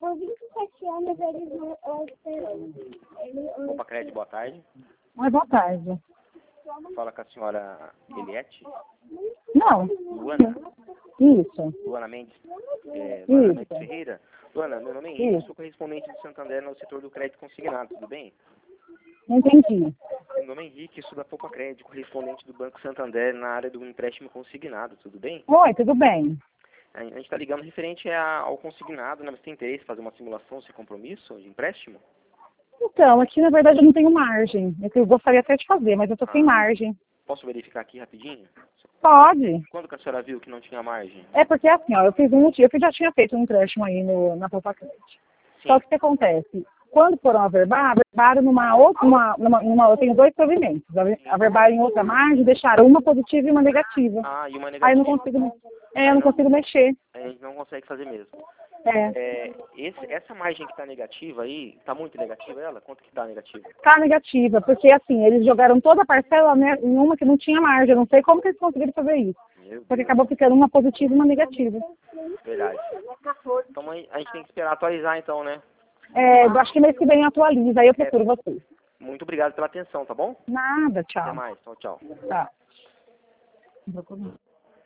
com 27 anos, eles não... Opa, Crédito, boa tarde. Oi, boa tarde. Fala com a senhora Eliette. Não. Luana. Isso. Luana Mendes. Luana Isso. Mendes Ferreira. Luana, meu nome é Henrique, sou correspondente de Santander no setor do crédito consignado, tudo bem? Não entendi. Meu nome é Henrique, sou da Poupa Crédito, correspondente do Banco Santander na área do empréstimo consignado, tudo bem? Oi, tudo bem? A gente está ligando referente ao consignado, né? Você tem interesse em fazer uma simulação sem compromisso de empréstimo? Então, aqui na verdade eu não tenho margem. Eu gostaria até de fazer, mas eu tô sem margem. Posso verificar aqui rapidinho? Pode. Quando que a senhora viu que não tinha margem? É porque assim, ó, eu fiz um motivo, eu já tinha feito um empréstimo aí na Poupa Crédito. Só que o que acontece? Quando foram averbaram numa outra, eu tenho dois provimentos. Averbaram em outra margem, deixaram uma positiva e uma negativa. Ah, e uma Aí negativa. eu não consigo mexer. A gente não consegue fazer mesmo. É. Essa margem que está negativa aí, está muito negativa ela? Quanto que está negativa? Tá negativa, porque assim, eles jogaram toda a parcela, né, em uma que não tinha margem. Eu não sei como que eles conseguiram fazer isso. Porque acabou ficando uma positiva e uma negativa. Verdade. Então a gente tem que esperar atualizar então, né? Eu acho que mês que vem atualiza, aí eu procuro vocês. Muito obrigado pela atenção, tá bom? Nada, Até tchau. mais. Tchau, tchau. Tá.